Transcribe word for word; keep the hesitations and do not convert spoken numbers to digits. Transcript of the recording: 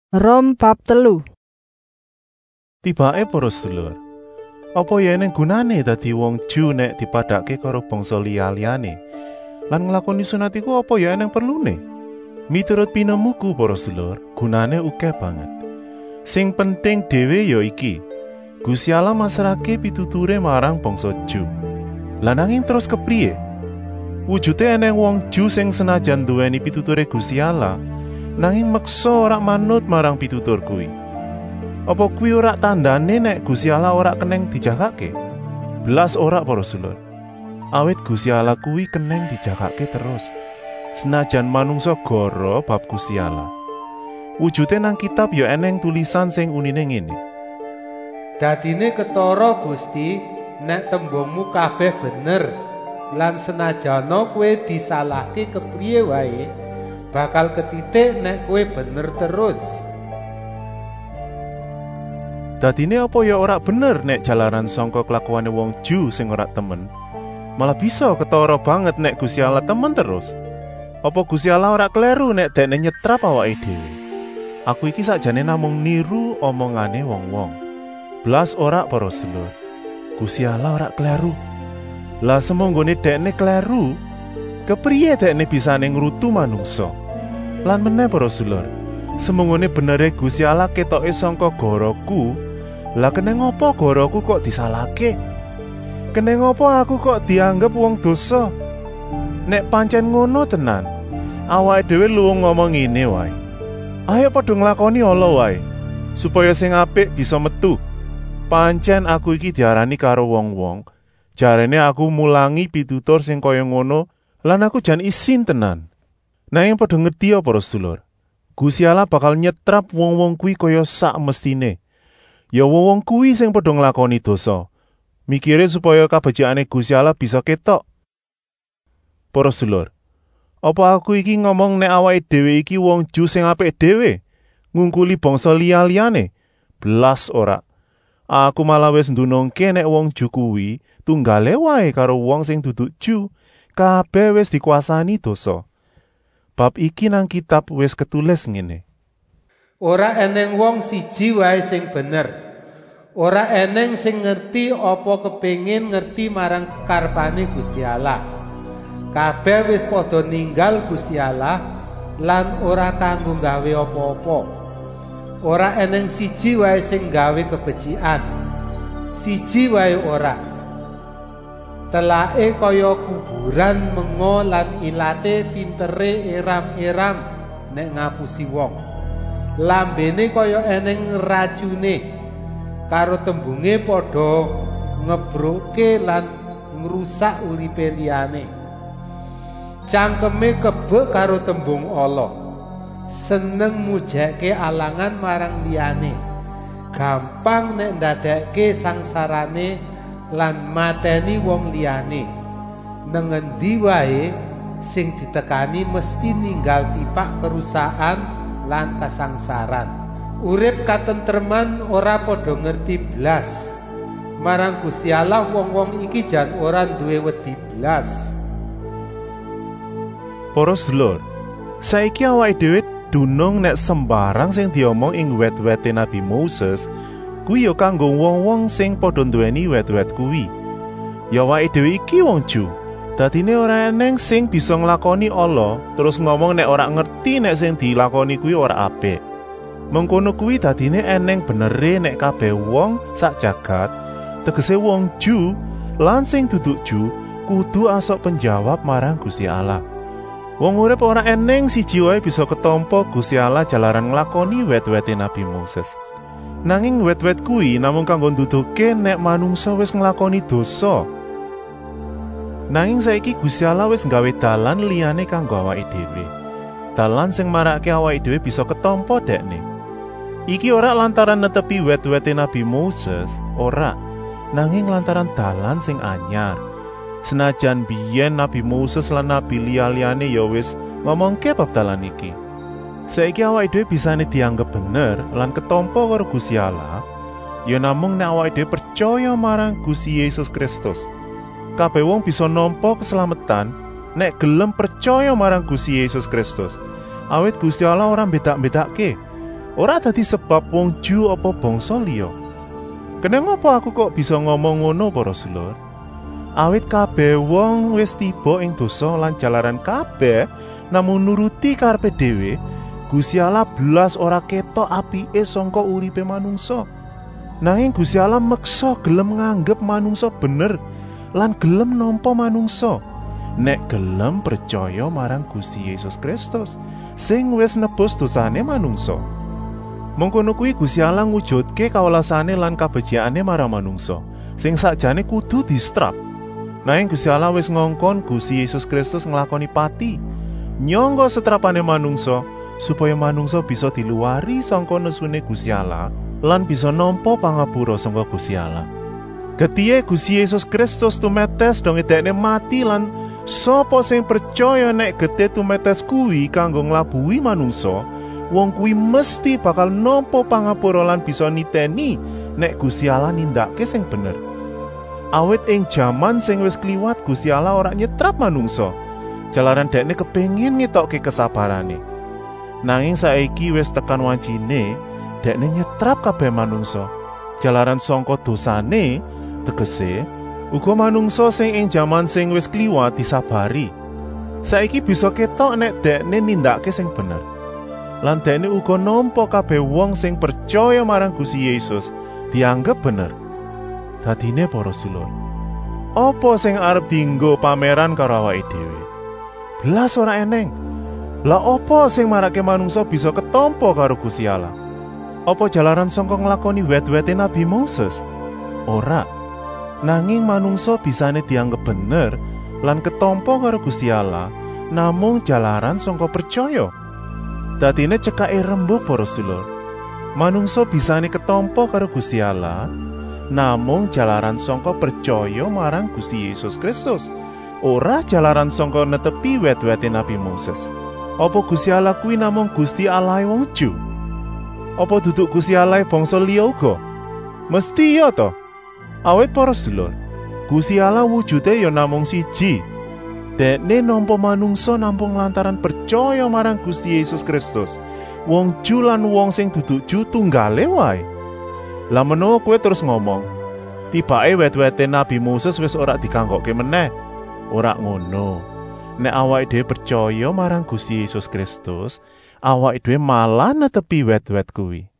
Rom bab telu. Tibake para sedulur, apa ya eneng gunane dadi wong Ju nek dipadhake karo bangsa liya-liyane? Lan nglakoni sunat iku apa ya eneng perlune? Miturut pinemuku para sedulur, gunane akeh banget. Sing penting dhewe ya iki, Gusti Allah masrahke pituture marang bangsa Ju. Lan nanging terus kepriye? Wujude eneng wong Ju sing senajan duweni pituture Gusti Allah, nanging meksa ora manut marang pitutur kuwi. Apa kuwi ora tandane nek Gusti Allah ora keneng dijagake? Belas ora para sedulur. Awit Gusti Allah kuwi keneng dijagake terus. Senajan manungsa goro bab Gusti Allah. Wujude nang kitab ya eneng tulisan sing unine ngene. Dadine ketara Gusti nek tembungmu kabeh bener lan senajana kowe disalahke kepriye wae bakal ketitik nek kowe bener terus. Dadine apa ya ora bener nek jalaran sangka kelakuane wong Ju sing ora temen, malah bisa ketara banget nek Gusti Allah temen terus. Apa Gusti Allah ora kleru nek dekne nyetrap awake dhewe? Aku iki sakjane namung niru omongane wong-wong. Blas ora para sedulur. Gusti Allah ora kleru. Lah semonggone dekne kleru, kepriye dekne bisane ngrutu manungsa? Lan meneh para sedulur, semungone benere Gusti Allah ketoke sangka goroku, lah keneng apa goroku kok disalahke? Keneng apa aku kok dianggep wong dosa? Nek pancen ngono tenan, awake dhewe luwung ngomong ngene wae. Ayo padha nglakoni ala wae, supaya sing apik bisa metu. Pancen aku iki diarani karo wong-wong, jarene aku mulangi pitutur sing kaya ngono, lan aku jan isin tenan. Nanging padha ngerti ya para sedulur, Gusti Allah bakal nyetrap wong-wong kuwi kaya sak mestine. Ya wong-wong kuwi sing padha nglakoni dosa, mikire supaya kabecikane Gusti Allah bisa ketok. Para sedulur, apa aku iki ngomong nek awake dhewe iki wong Ju sing apik dhewe, ngungkuli bangsa liya-liyane? Blas ora. Aku malah wis ndunungke nek wong Ju kuwi tunggale wae karo wong sing dudu Ju, kabeh wis dikuasani dosa. Bab iki nang kitab wis ketulis ngene. Ora eneng wong siji wae sing bener. Ora eneng sing ngerti apa kepengin ngerti marang karepane Gusti Allah. Kabeh wis padha ninggal Gusti Allah lan ora kanggo gawe apa-apa. Ora eneng siji wae sing gawe kebecikan. Siji wae ora. Telake kaya kuburan mengo lan ilate pintere eram-eram nek ngapusi wong. Lambene kaya eneng racune, karo tembunge padha ngebroke lan ngrusak uripe liyane. Cangkeme kebek karo tembung ala, seneng mujake alangan marang liyane, gampang nek ndadekke sangsarane lan mateni wong liyane. Nang endi wae sing ditekani mesti ninggal tipak kerusakan lan kasangsaran. Urip katentreman ora padha ngerti blas. Marang Gusti Allah wong-wong iki jan ora duwe wedi blas. Para sedulur, saiki awake dhewe dunung nek sembarang sing diomong ing wet-wete Nabi Moses kuwi ya kanggo wong-wong sing padha nduweni wet-wet kuwi. Ya awake dhewe iki wong Ju, dadine ora eneng sing bisa nglakoni ala terus ngomong nek ora ngerti nek sing dilakoni kuwi ora apik. Mengkono kuwi dadine eneng benere nek kabeh wong sak jagat, tegese wong Ju lan sing dudu Ju kudu asok penjawab marang Gusti Allah. Wong urip ora eneng siji wae bisa ketampa Gusti Allah jalaran nglakoni wet-wete Nabi Moses. Nanging wet-wet kuwi namung kanggo nduduhke nek manungsa wis nglakoni dosa. Nanging saiki Gusti Allah wis nggawe dalan liyane kanggo awake dhewe. Dalan sing marake awake dhewe bisa ketampa dekne. Iki ora lantaran netepi wet-wete Nabi Moses, ora. Nanging lantaran dalan sing anyar. Senajan biyen Nabi Moses lan nabi liya-liyane ya wis ngomongke bab dalan iki. Saiki awake dhewe bisane dianggep bener lan ketampa karo Gusti Allah, ya namung nek awake dhewe percaya marang Gusti Yesus Kristus. Kabeh wong bisa nampa keselamatan nek gelem percaya marang Gusti Yesus Kristus. Awit Gusti Allah ora mbedak-bedake. ora dadi sebab wong Ju apa bangsa liya. Kenapa apa aku kok bisa ngomong ngono para sedulur? Awit kabeh wong wis tiba ing dosa lan jalaran kabeh namung nuruti karepe dhewe, Gusti Allah blas ora ketok apike sangka uripe manungsa. Nanging Gusti Allah meksa gelem nganggep manungsa bener lan gelem nampa manungsa nek gelem percaya marang Gusti Yesus Kristus sing wis nebus dosane manungsa. Mengkono kuwi Gusti Allah ngujudke kawelasane lan kabecikanane marang manungsa sing sakjane kudu distrap. Nanging Gusti Allah wis ngongkon Gusti Yesus Kristus nglakoni pati nyangga setrapane manungsa supaya manungsa bisa diluwari sangka nesune Gusti Allah lan bisa nampa pangapura sangka Gusti Allah. Getihe Gusti Yesus Kristus tumetes dong ngedekne mati lan sapa sing percaya nek getih tumetes kuwi kanggo nglabuhi manungsa, wong kuwi mesti bakal nampa pangapura lan bisa niteni nek Gusti Allah nindakake sing bener. Awit ing jaman sing wis kliwat Gusti Allah ora nyetrap manungsa, jalaran dekne kepengin ngetokke kesabarane. Nanging saiki wis tekan wancine dekne nyetrap kabeh manungsa, jalaran sangka dosane, tegese uga manungsa sing ing jaman sing wis kliwat disabari. Saiki bisa ketok nek dekne nindakake sing bener. Lan dekne uga nampa kabeh wong sing percaya marang Gusti Yesus dianggep bener. Dadine para sedulur, apa sing arep dienggo pameran karo awake dhewe? Blas ora eneng. Lah apa sing marake manungsa bisa ketampa karo Gusti Allah? Apa jalaran sangka nglakoni wet-wete Nabi Moses? Ora. Nanging manungsa bisane dianggep bener lan ketampa karo Gusti Allah namung jalaran sangka percaya. Dadine cekake rembug para sedulur. Manungsa bisane ketampa karo Gusti Allah namung jalaran sangka percaya marang Gusti Yesus Kristus, ora jalaran sangka netepi wet-wete Nabi Moses. Apa Gusti Allah kuwi namung Gusti Allah wong Ju? Apa duduk Gusti Allah bangsa liya uga? Mesti ya to. Awit para sedulur, Gusti Allah wujude ya namung siji. Dekne nampa manungsa namung lantaran percaya marang Gusti Yesus Kristus. Wong Ju lan wong sing duduk Ju tunggale wae. Lah menawa kowe terus ngomong, tibake wet-wete Nabi Moses wis ora dikanggokke meneh. Ora ngono. Nek awake dhewe percaya marang Gusti Yesus Kristus, awake dhewe malah netepi wet-wet kuwi.